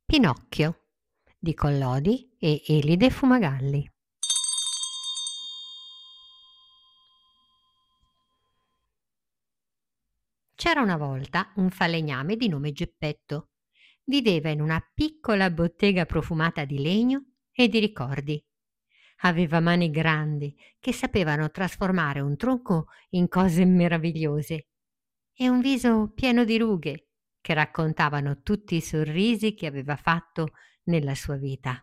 Pinocchio di Collodi e Elide Fumagalli. C'era una volta un falegname di nome Geppetto. Viveva in una piccola bottega profumata di legno e di ricordi. Aveva mani grandi che sapevano trasformare un tronco in cose meravigliose e un viso pieno di rughe che raccontavano tutti i sorrisi che aveva fatto nella sua vita.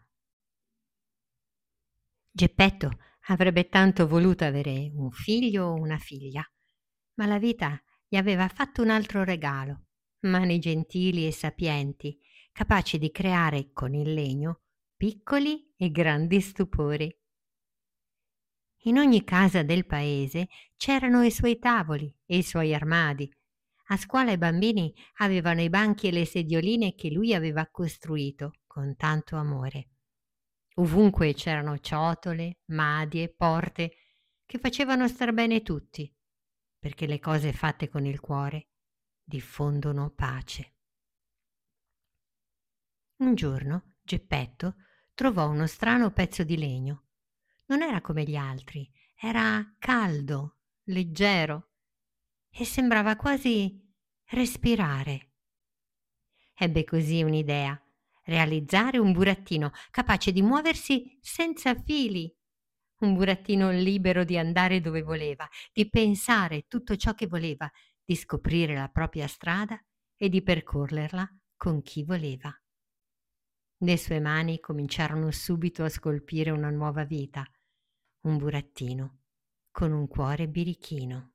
Geppetto avrebbe tanto voluto avere un figlio o una figlia, ma la vita gli aveva fatto un altro regalo: mani gentili e sapienti, capaci di creare con il legno piccoli e grandi stupori. In ogni casa del paese c'erano i suoi tavoli e i suoi armadi. A scuola i bambini avevano i banchi e le sedioline che lui aveva costruito con tanto amore. Ovunque c'erano ciotole, madie, porte che facevano star bene tutti, perché le cose fatte con il cuore diffondono pace. Un giorno Geppetto trovò uno strano pezzo di legno. Non era come gli altri, era caldo, leggero e sembrava quasi respirare. Ebbe così un'idea: realizzare un burattino capace di muoversi senza fili. Un burattino libero di andare dove voleva, di pensare tutto ciò che voleva, di scoprire la propria strada e di percorrerla con chi voleva. Le sue mani cominciarono subito a scolpire una nuova vita, un burattino con un cuore birichino.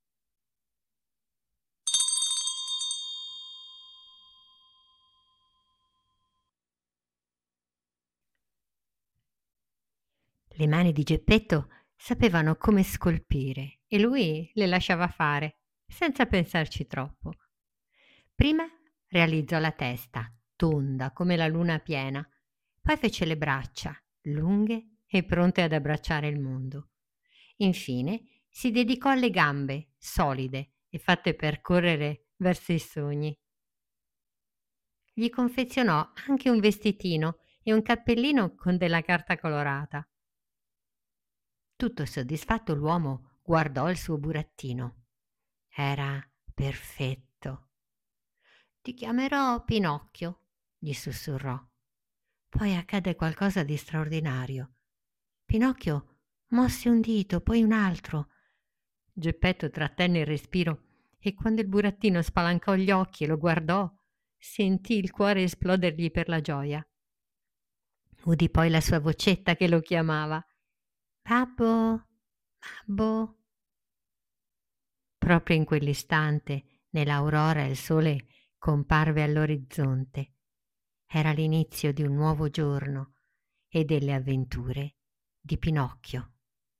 Le mani di Geppetto sapevano come scolpire e lui le lasciava fare, senza pensarci troppo. Prima realizzò la testa, tonda come la luna piena, poi fece le braccia, lunghe e pronte ad abbracciare il mondo. Infine si dedicò alle gambe, solide e fatte per correre verso i sogni. Gli confezionò anche un vestitino e un cappellino con della carta colorata. Tutto soddisfatto l'uomo guardò il suo burattino. Era perfetto. «Ti chiamerò Pinocchio», gli sussurrò. Poi accadde qualcosa di straordinario. Pinocchio mosse un dito, poi un altro. Geppetto trattenne il respiro e quando il burattino spalancò gli occhi e lo guardò, sentì il cuore esplodergli per la gioia. Udì poi la sua vocetta che lo chiamava. «Babbo, babbo». Proprio in quell'istante, nell'aurora, il sole comparve all'orizzonte. Era l'inizio di un nuovo giorno e delle avventure di Pinocchio.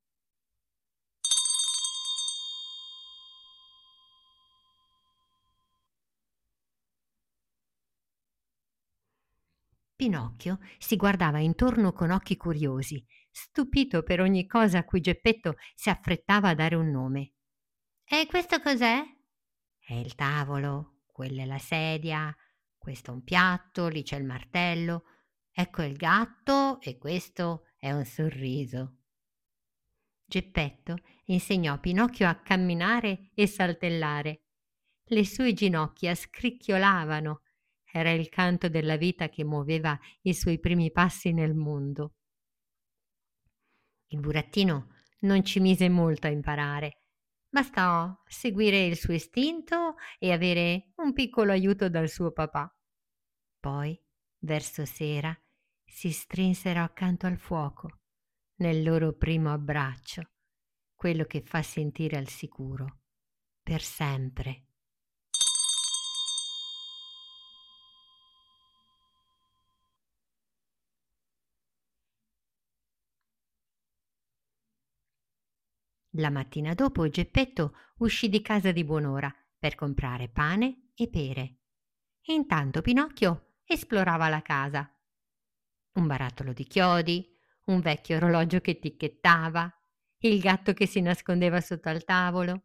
Pinocchio si guardava intorno con occhi curiosi, stupito per ogni cosa a cui Geppetto si affrettava a dare un nome. «E questo cos'è?» «È il tavolo, quella è la sedia, questo è un piatto, lì c'è il martello, ecco il gatto e questo è un sorriso». Geppetto insegnò a Pinocchio a camminare e saltellare. Le sue ginocchia scricchiolavano. Era il canto della vita che muoveva i suoi primi passi nel mondo. Il burattino non ci mise molto a imparare. Bastò seguire il suo istinto e avere un piccolo aiuto dal suo papà. Poi, verso sera, si strinsero accanto al fuoco, nel loro primo abbraccio, quello che fa sentire al sicuro, per sempre. La mattina dopo Geppetto uscì di casa di buon'ora per comprare pane e pere. E intanto Pinocchio esplorava la casa. Un barattolo di chiodi, un vecchio orologio che ticchettava, il gatto che si nascondeva sotto al tavolo.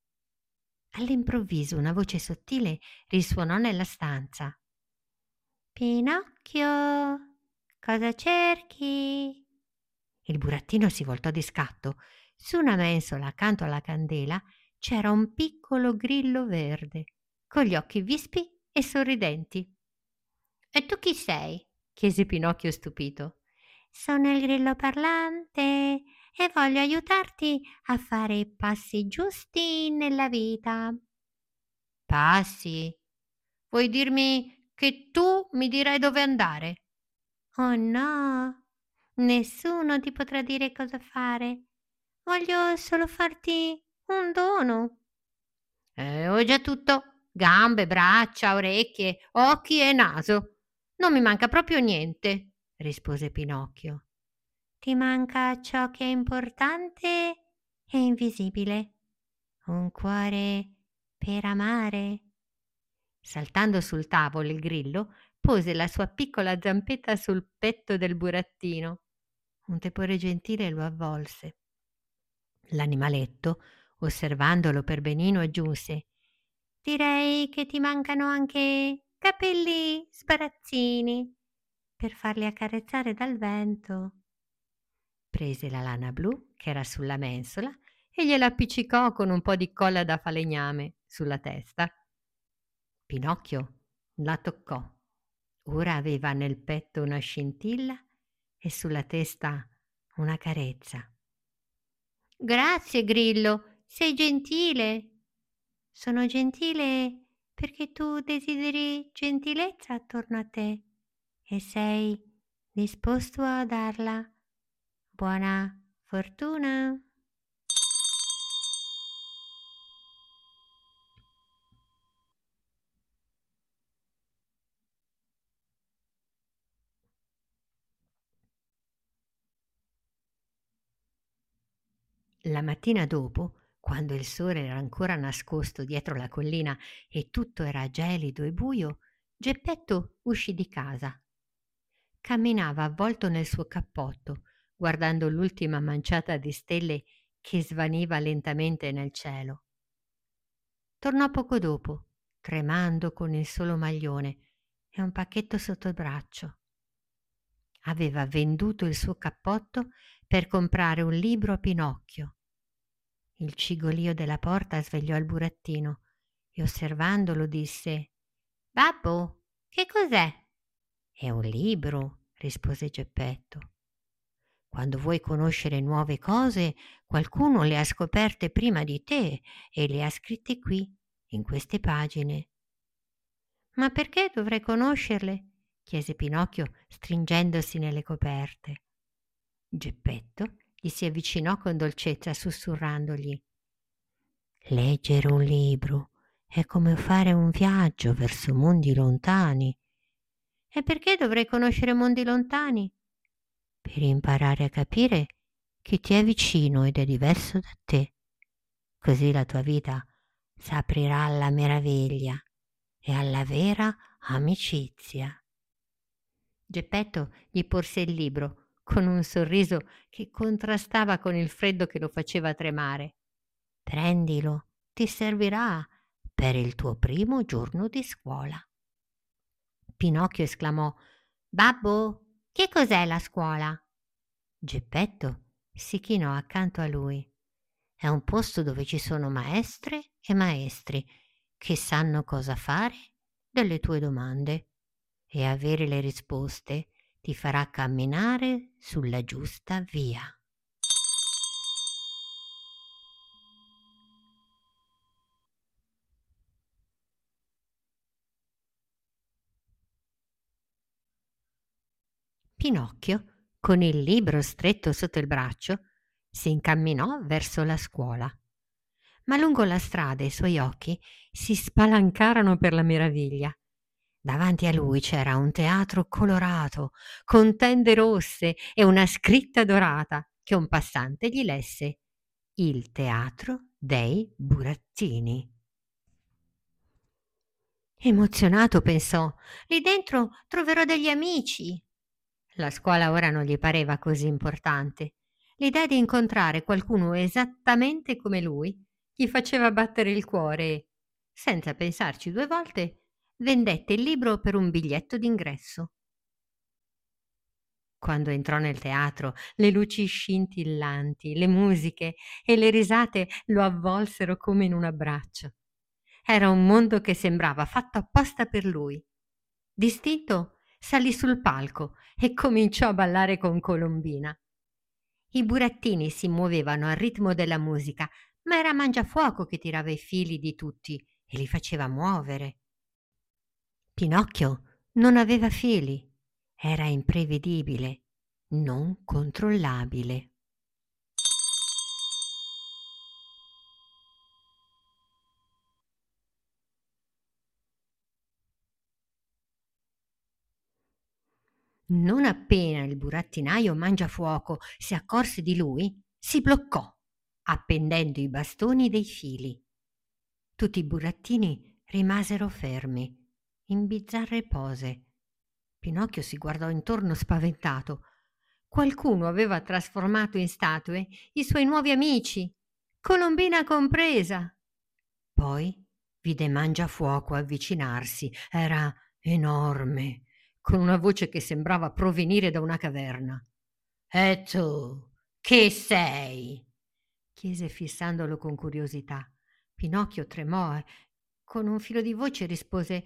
All'improvviso una voce sottile risuonò nella stanza. Pinocchio, cosa cerchi? Il burattino si voltò di scatto. Su una mensola accanto alla candela c'era un piccolo grillo verde, con gli occhi vispi e sorridenti. E tu chi sei? Chiese Pinocchio stupito. Sono il grillo parlante e voglio aiutarti a fare i passi giusti nella vita. Passi? Vuoi dirmi che tu mi dirai dove andare? Oh no, nessuno ti potrà dire cosa fare. Voglio solo farti un dono. Ho già tutto: gambe, braccia, orecchie, occhi e naso. Non mi manca proprio niente, rispose Pinocchio. Ti manca ciò che è importante e invisibile. Un cuore per amare. Saltando sul tavolo il grillo pose la sua piccola zampetta sul petto del burattino. Un tepore gentile lo avvolse. L'animaletto, osservandolo per benino, aggiunse: Direi che ti mancano anche capelli sbarazzini per farli accarezzare dal vento. Prese la lana blu che era sulla mensola e gliela appiccicò con un po' di colla da falegname sulla testa. Pinocchio la toccò. Ora aveva nel petto una scintilla e sulla testa una carezza. Grazie, Grillo, sei gentile. Sono gentile perché tu desideri gentilezza attorno a te e sei disposto a darla. Buona fortuna. La mattina dopo, quando il sole era ancora nascosto dietro la collina e tutto era gelido e buio, Geppetto uscì di casa. Camminava avvolto nel suo cappotto, guardando l'ultima manciata di stelle che svaniva lentamente nel cielo. Tornò poco dopo, tremando con il solo maglione e un pacchetto sotto il braccio. Aveva venduto il suo cappotto per comprare un libro a Pinocchio. Il cigolio della porta svegliò il burattino e osservandolo disse: Babbo, che cos'è? È un libro, rispose Geppetto. Quando vuoi conoscere nuove cose, qualcuno le ha scoperte prima di te e le ha scritte qui, in queste pagine. Ma perché dovrei conoscerle? Chiese Pinocchio, stringendosi nelle coperte. Geppetto gli si avvicinò con dolcezza, sussurrandogli: Leggere un libro è come fare un viaggio verso mondi lontani. E perché dovrei conoscere mondi lontani? Per imparare a capire chi ti è vicino ed è diverso da te. Così la tua vita s'aprirà alla meraviglia e alla vera amicizia. Geppetto gli porse il libro con un sorriso che contrastava con il freddo che lo faceva tremare. Prendilo, ti servirà per il tuo primo giorno di scuola. Pinocchio esclamò: Babbo, che cos'è la scuola? Geppetto si chinò accanto a lui. È un posto dove ci sono maestre e maestri che sanno cosa fare delle tue domande e avere le risposte ti farà camminare sulla giusta via. Pinocchio, con il libro stretto sotto il braccio, si incamminò verso la scuola. Ma lungo la strada i suoi occhi si spalancarono per la meraviglia. Davanti a lui c'era un teatro colorato, con tende rosse e una scritta dorata che un passante gli lesse: Il teatro dei burattini. Emozionato pensò: lì dentro troverò degli amici. La scuola ora non gli pareva così importante. L'idea di incontrare qualcuno esattamente come lui gli faceva battere il cuore e, senza pensarci due volte, vendette il libro per un biglietto d'ingresso. Quando entrò nel teatro, le luci scintillanti, le musiche e le risate lo avvolsero come in un abbraccio. Era un mondo che sembrava fatto apposta per lui. Distinto, salì sul palco e cominciò a ballare con Colombina. I burattini si muovevano al ritmo della musica, ma era Mangiafuoco che tirava i fili di tutti e li faceva muovere. Pinocchio non aveva fili, era imprevedibile, non controllabile. Non appena il burattinaio Mangiafuoco si accorse di lui, si bloccò, appendendo i bastoni dei fili. Tutti i burattini rimasero fermi, in bizzarre pose. Pinocchio si guardò intorno spaventato. Qualcuno aveva trasformato in statue i suoi nuovi amici, Colombina compresa. Poi vide Mangiafuoco avvicinarsi. Era enorme, con una voce che sembrava provenire da una caverna. «E tu, chi sei?» chiese fissandolo con curiosità. Pinocchio tremò e con un filo di voce rispose: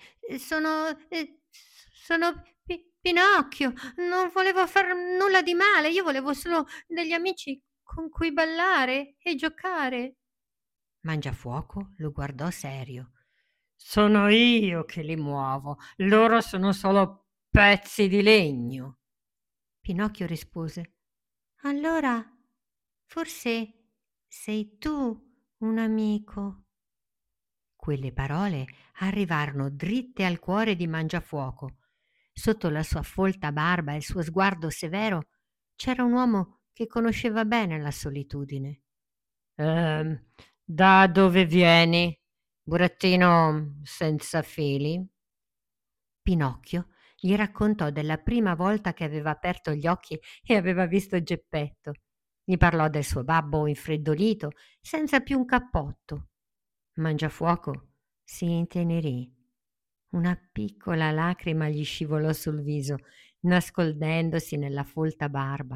sono Pinocchio, non volevo far nulla di male, io volevo solo degli amici con cui ballare e giocare». Mangiafuoco lo guardò serio. «Sono io che li muovo, loro sono solo pezzi di legno». Pinocchio rispose: «Allora forse sei tu un amico». Quelle parole arrivarono dritte al cuore di Mangiafuoco. Sotto la sua folta barba e il suo sguardo severo c'era un uomo che conosceva bene la solitudine. Ehm, da dove vieni, burattino senza fili?» Pinocchio gli raccontò della prima volta che aveva aperto gli occhi e aveva visto Geppetto. Gli parlò del suo babbo infreddolito, senza più un cappotto. Mangiafuoco si intenerì. Una piccola lacrima gli scivolò sul viso, nascondendosi nella folta barba.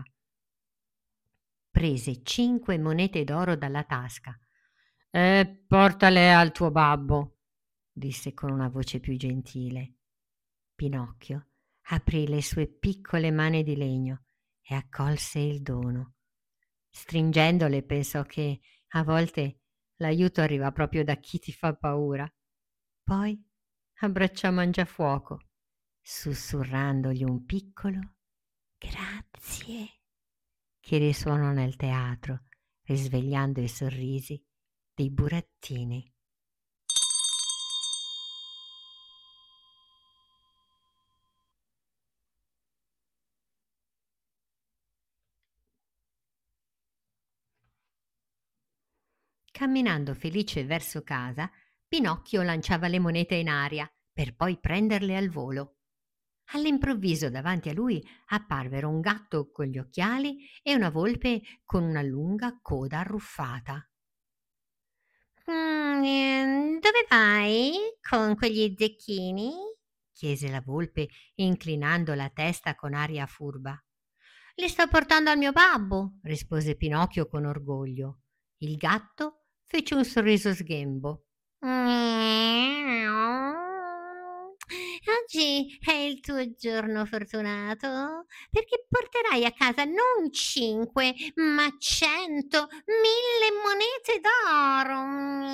Prese 5 monete d'oro dalla tasca. «E portale al tuo babbo», disse con una voce più gentile. Pinocchio aprì le sue piccole mani di legno e accolse il dono. Stringendole pensò che a volte l'aiuto arriva proprio da chi ti fa paura. Poi abbracciò Mangiafuoco, sussurrandogli un piccolo grazie che risuonò nel teatro, risvegliando i sorrisi dei burattini. Camminando felice verso casa, Pinocchio lanciava le monete in aria per poi prenderle al volo. All'improvviso davanti a lui apparvero un gatto con gli occhiali e una volpe con una lunga coda arruffata. Dove vai con quegli zecchini?» chiese la volpe, inclinando la testa con aria furba. «Li sto portando al mio babbo», rispose Pinocchio con orgoglio. Il gatto fece un sorriso sghembo. «Miau. Oggi è il tuo giorno fortunato, perché porterai a casa non 5, ma 100, 1000 monete d'oro.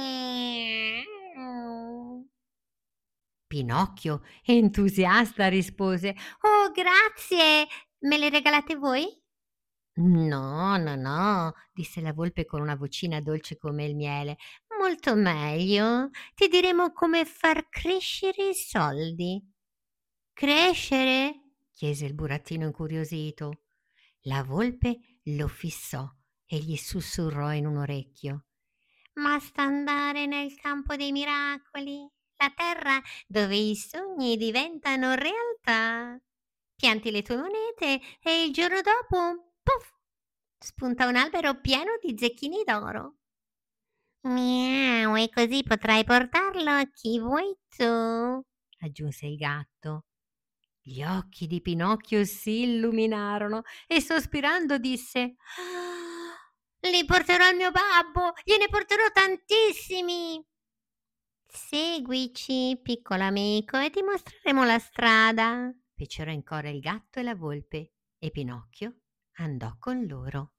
Miau». Pinocchio, entusiasta, rispose: «Oh, grazie! Me le regalate voi?» «No, no, no», disse la volpe con una vocina dolce come il miele. «Molto meglio. Ti diremo come far crescere i soldi». «Crescere?» chiese il burattino incuriosito. La volpe lo fissò e gli sussurrò in un orecchio: «Basta andare nel campo dei miracoli, la terra dove i sogni diventano realtà. Pianti le tue monete e il giorno dopo, puff, spunta un albero pieno di zecchini d'oro. Miau, e così potrai portarlo a chi vuoi tu». aggiunse il gatto. Gli occhi di Pinocchio si illuminarono e sospirando disse: "Ah, li porterò al mio babbo, gliene porterò tantissimi." "Seguici, piccolo amico, e ti mostreremo la strada", fecero in coro il gatto e la volpe, e Pinocchio andò con loro.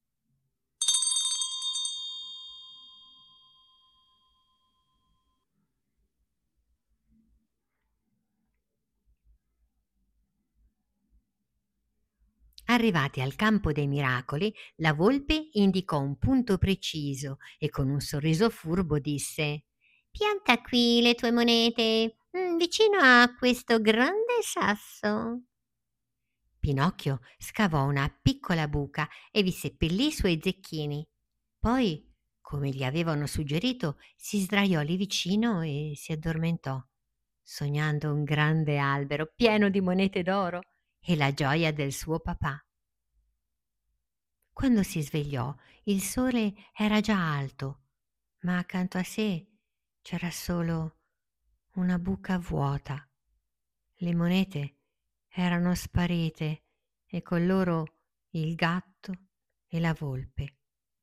Arrivati al campo dei miracoli, la volpe indicò un punto preciso e con un sorriso furbo disse: "Pianta qui le tue monete, vicino a questo grande sasso." Pinocchio scavò una piccola buca e vi seppellì i suoi zecchini. Poi, come gli avevano suggerito, si sdraiò lì vicino e si addormentò, sognando un grande albero pieno di monete d'oro e la gioia del suo papà. Quando si svegliò, il sole era già alto, ma accanto a sé c'era solo una buca vuota. Le monete erano sparite e con loro il gatto e la volpe.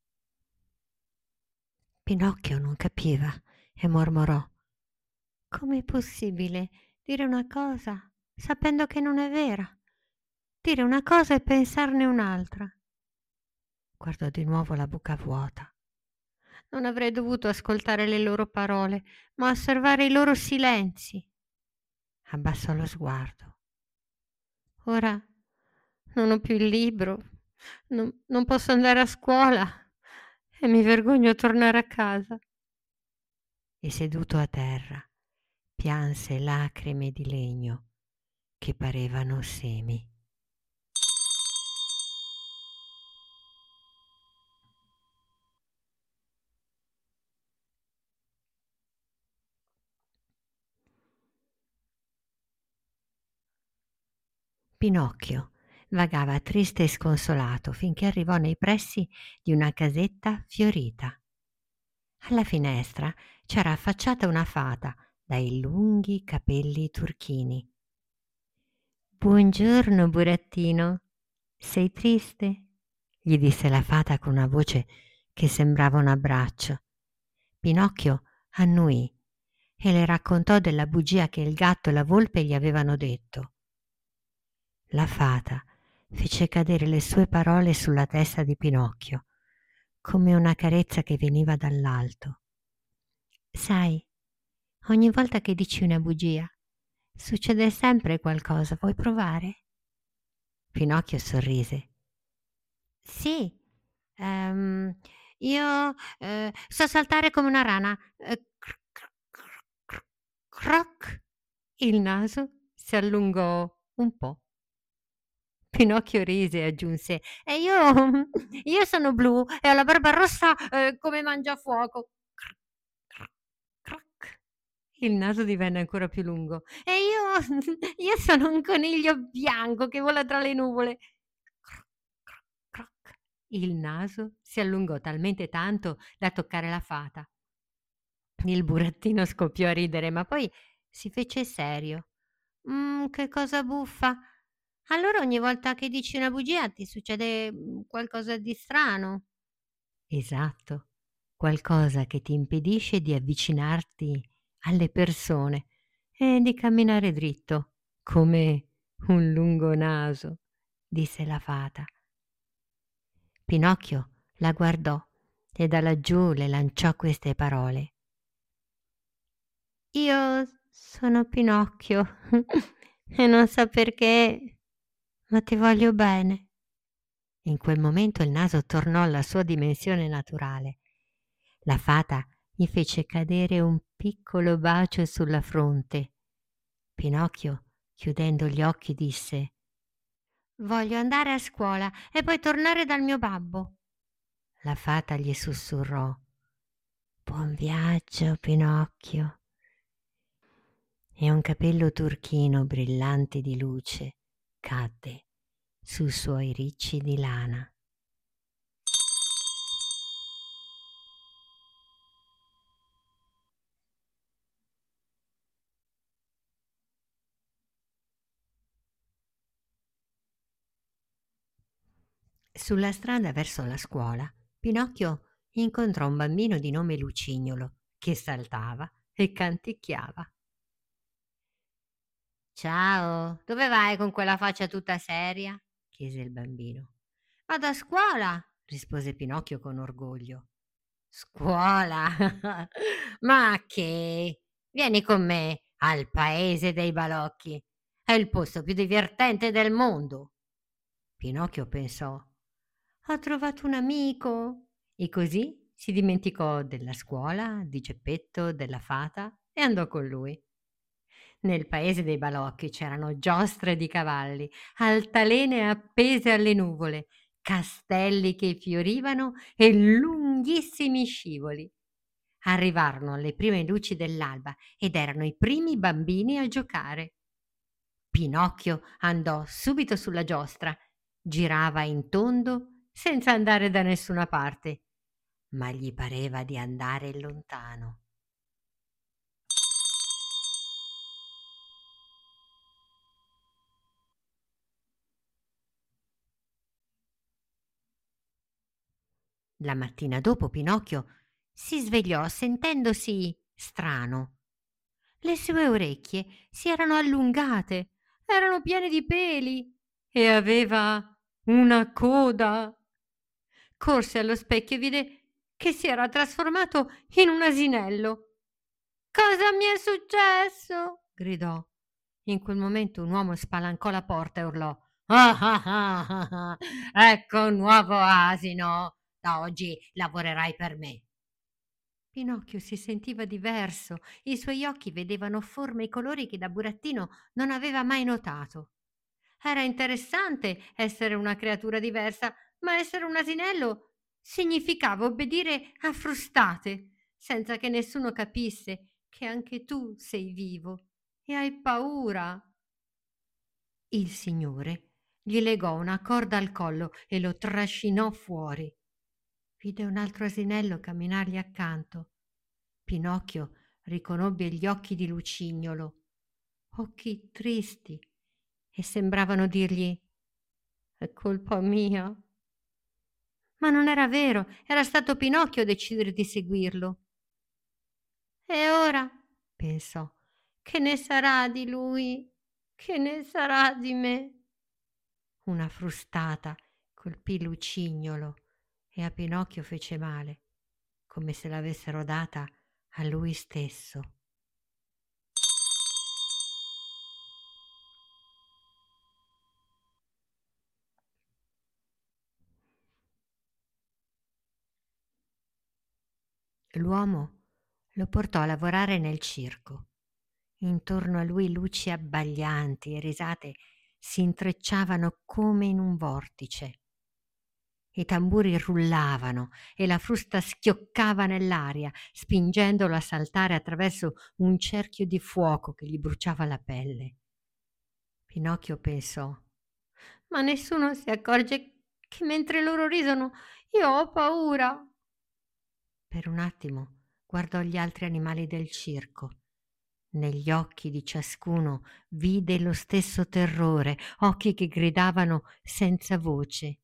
Pinocchio non capiva e mormorò: "Com'è possibile dire una cosa sapendo che non è vera? Dire una cosa e pensarne un'altra?" Guardò di nuovo la buca vuota. Non avrei dovuto ascoltare le loro parole, ma osservare i loro silenzi. Abbassò lo sguardo. Ora non ho più il libro, non posso andare a scuola e mi vergogno a tornare a casa. E seduto a terra, pianse lacrime di legno che parevano semi. Pinocchio vagava triste e sconsolato finché arrivò nei pressi di una casetta fiorita. Alla finestra c'era affacciata una fata dai lunghi capelli turchini. "Buongiorno, burattino. Sei triste?" gli disse la fata con una voce che sembrava un abbraccio. Pinocchio annuì e le raccontò della bugia che il gatto e la volpe gli avevano detto. La fata fece cadere le sue parole sulla testa di Pinocchio, come una carezza che veniva dall'alto. "Sai, ogni volta che dici una bugia, succede sempre qualcosa. Vuoi provare?" Pinocchio sorrise. "Sì, ehm, io, so saltare come una rana. Croc." Il naso si allungò un po'. Pinocchio rise e aggiunse: "E io io sono blu e ho la barba rossa, come Mangiafuoco." Croc. Il naso divenne ancora più lungo. "E io io sono un coniglio bianco che vola tra le nuvole." Croc, croc, croc. Il naso si allungò talmente tanto da toccare la fata. Il burattino scoppiò a ridere, ma poi si fece serio. Che cosa buffa. Allora ogni volta che dici una bugia ti succede, qualcosa di strano?" "Esatto, qualcosa che ti impedisce di avvicinarti alle persone e di camminare dritto, come un lungo naso", disse la fata. Pinocchio la guardò e da laggiù le lanciò queste parole: "Io sono Pinocchio e non so perché, ma ti voglio bene." In quel momento il naso tornò alla sua dimensione naturale. La fata gli fece cadere un piccolo bacio sulla fronte. Pinocchio, chiudendo gli occhi, disse: "Voglio andare a scuola e poi tornare dal mio babbo." La fata gli sussurrò: "Buon viaggio, Pinocchio." E un capello turchino brillante di luce cadde sui suoi ricci di lana. Sulla strada verso la scuola, Pinocchio incontrò un bambino di nome Lucignolo che saltava e canticchiava. Ciao, dove vai con quella faccia tutta seria? Chiese il bambino. Vado a scuola, rispose Pinocchio con orgoglio. Scuola? Ma che? Vieni con me al paese dei balocchi. È il posto più divertente del mondo. Pinocchio pensò: ho trovato un amico. E così si dimenticò della scuola, di Geppetto, della fata e andò con lui. Nel paese dei balocchi c'erano giostre di cavalli, altalene appese alle nuvole, castelli che fiorivano e lunghissimi scivoli. Arrivarono alle prime luci dell'alba ed erano i primi bambini a giocare. Pinocchio andò subito sulla giostra, girava in tondo senza andare da nessuna parte, ma gli pareva di andare lontano. La mattina dopo Pinocchio si svegliò sentendosi strano. Le sue orecchie si erano allungate, erano piene di peli e aveva una coda. Corse allo specchio e vide che si era trasformato in un asinello. Cosa mi è successo? Gridò. In quel momento un uomo spalancò la porta e urlò: "Ah, ah, ah, ah, ah, ecco un nuovo asino! Da oggi lavorerai per me." Pinocchio si sentiva diverso, i suoi occhi vedevano forme e colori che da burattino non aveva mai notato. Era interessante essere una creatura diversa, ma essere un asinello significava obbedire a frustate, senza che nessuno capisse che anche tu sei vivo e hai paura. Il signore gli legò una corda al collo e lo trascinò fuori. Vide un altro asinello camminargli accanto. Pinocchio riconobbe gli occhi di Lucignolo, occhi tristi, e sembravano dirgli: è colpa mia. Ma non era vero, era stato Pinocchio a decidere di seguirlo. E ora, pensò, che ne sarà di lui? Che ne sarà di me? Una frustata colpì Lucignolo e a Pinocchio fece male, come se l'avessero data a lui stesso. L'uomo lo portò a lavorare nel circo. Intorno a lui luci abbaglianti e risate si intrecciavano come in un vortice. I tamburi rullavano e la frusta schioccava nell'aria, spingendolo a saltare attraverso un cerchio di fuoco che gli bruciava la pelle. Pinocchio pensò: ma nessuno si accorge che mentre loro ridono io ho paura. Per un attimo guardò gli altri animali del circo. Negli occhi di ciascuno vide lo stesso terrore, occhi che gridavano senza voce.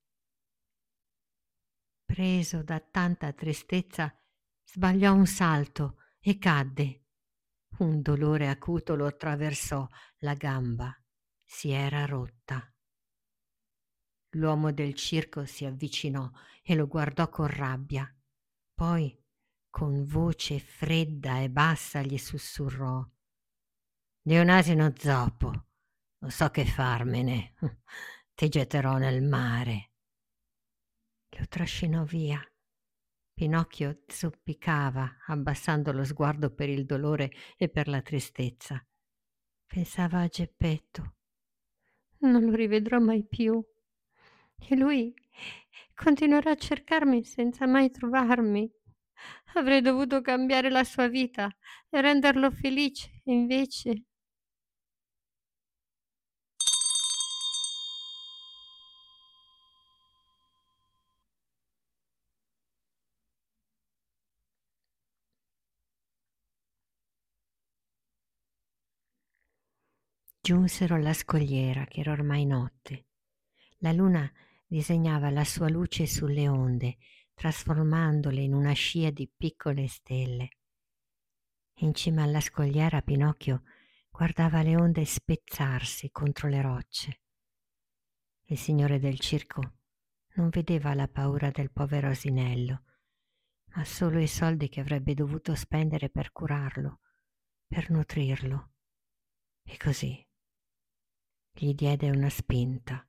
Preso da tanta tristezza, sbagliò un salto e cadde. Un dolore acuto lo attraversò la gamba. Si era rotta. L'uomo del circo si avvicinò e lo guardò con rabbia. Poi, con voce fredda e bassa, gli sussurrò: di un asino zoppo, non so che farmene. Ti getterò nel mare. Lo trascinò via. Pinocchio zoppicava, abbassando lo sguardo per il dolore e per la tristezza. Pensava a Geppetto. Non lo rivedrò mai più. E lui continuerà a cercarmi senza mai trovarmi. Avrei dovuto cambiare la sua vita e renderlo felice, e invece. Giunsero alla scogliera, che era ormai notte. La luna disegnava la sua luce sulle onde, trasformandole in una scia di piccole stelle. In cima alla scogliera Pinocchio guardava le onde spezzarsi contro le rocce. Il signore del circo non vedeva la paura del povero asinello, ma solo i soldi che avrebbe dovuto spendere per curarlo, per nutrirlo. E così gli diede una spinta.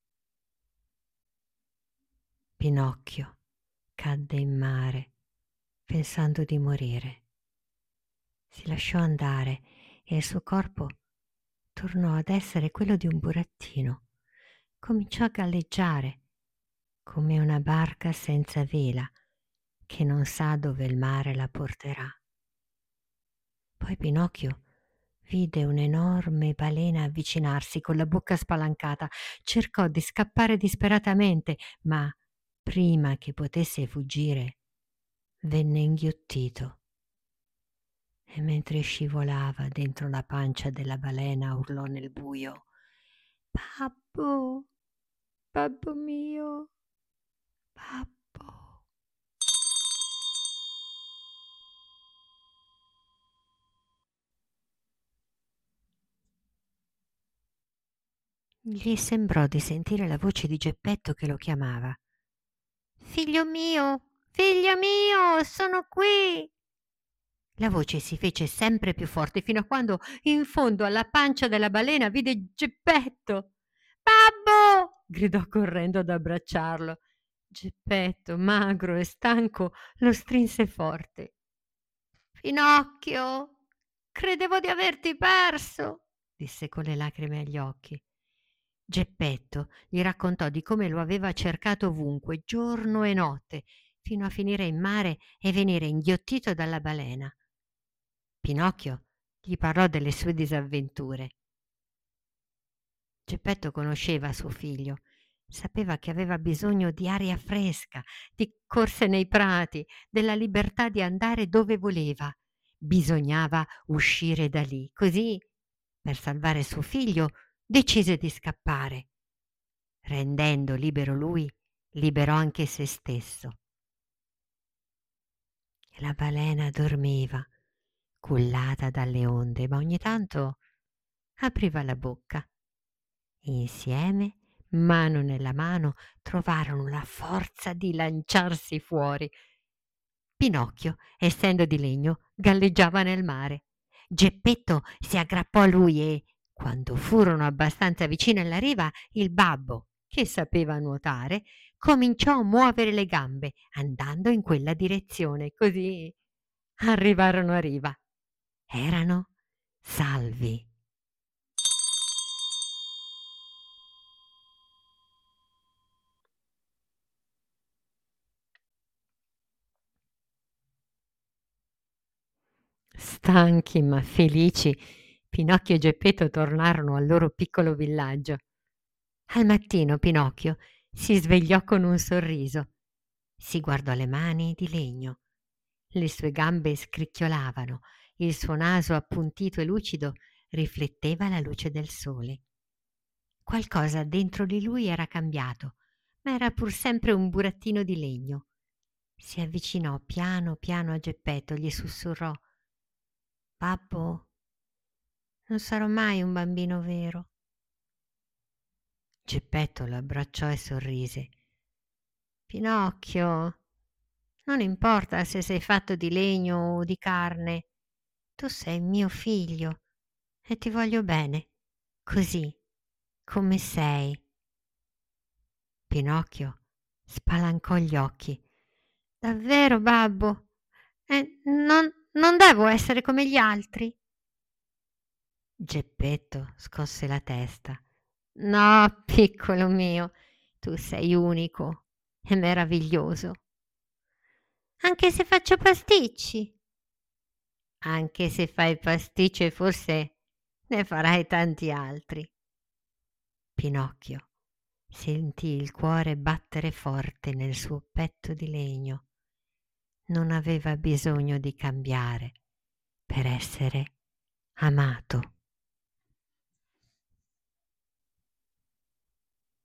Pinocchio cadde in mare, pensando di morire. Si lasciò andare e il suo corpo tornò ad essere quello di un burattino. Cominciò a galleggiare come una barca senza vela che non sa dove il mare la porterà. Poi Pinocchio vide un'enorme balena avvicinarsi con la bocca spalancata. Cercò di scappare disperatamente, ma prima che potesse fuggire venne inghiottito. E mentre scivolava dentro la pancia della balena urlò nel buio: «Babbo, babbo mio, babbo!» Gli sembrò di sentire la voce di Geppetto che lo chiamava. Figlio mio, sono qui!» La voce si fece sempre più forte fino a quando in fondo alla pancia della balena vide Geppetto. «Babbo!» gridò correndo ad abbracciarlo. Geppetto, magro e stanco, lo strinse forte. «Pinocchio, credevo di averti perso!» disse con le lacrime agli occhi. Geppetto gli raccontò di come lo aveva cercato ovunque, giorno e notte, fino a finire in mare e venire inghiottito dalla balena. Pinocchio gli parlò delle sue disavventure. Geppetto conosceva suo figlio, sapeva che aveva bisogno di aria fresca, di corse nei prati, della libertà di andare dove voleva. Bisognava uscire da lì. Così, per salvare suo figlio, decise di scappare. Rendendo libero lui, liberò anche se stesso. La balena dormiva, cullata dalle onde, ma ogni tanto apriva la bocca. Insieme, mano nella mano, trovarono la forza di lanciarsi fuori. Pinocchio, essendo di legno, galleggiava nel mare. Geppetto si aggrappò a lui e, quando furono abbastanza vicini alla riva, il babbo, che sapeva nuotare, cominciò a muovere le gambe, andando in quella direzione. Così arrivarono a riva. Erano salvi. Stanchi ma felici, Pinocchio e Geppetto tornarono al loro piccolo villaggio. Al mattino Pinocchio si svegliò con un sorriso. Si guardò le mani di legno. Le sue gambe scricchiolavano, il suo naso appuntito e lucido rifletteva la luce del sole. Qualcosa dentro di lui era cambiato, ma era pur sempre un burattino di legno. Si avvicinò piano piano a Geppetto, gli sussurrò: «Babbo, non sarò mai un bambino vero.» Geppetto lo abbracciò e sorrise. «Pinocchio, non importa se sei fatto di legno o di carne, tu sei mio figlio e ti voglio bene, così come sei.» Pinocchio spalancò gli occhi. «Davvero, babbo? Non devo essere come gli altri?» Geppetto scosse la testa. «No, piccolo mio, tu sei unico e meraviglioso.» «Anche se faccio pasticci?» «Anche se fai pasticci e forse ne farai tanti altri.» Pinocchio sentì il cuore battere forte nel suo petto di legno. Non aveva bisogno di cambiare per essere amato.